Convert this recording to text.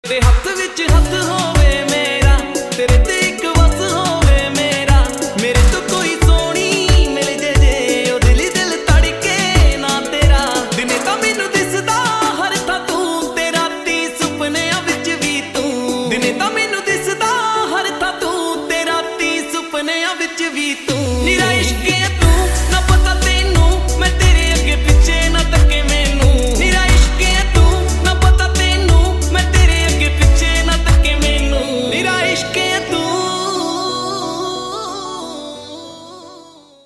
तेरे हथ विच हथ होवे मेरा, तेरे ते इक वस होवे मेरा। मेरे तो कोई सोनी मिल जे ओ दिल दिल तड़के ना तेरा। दिने तां मैनू दिसदा हर थां तू, ते राती सुपनियां विच भी तू। दिने तां मैनू दिसदा हर थां तू, ते राती सुपनियां विच भी तू।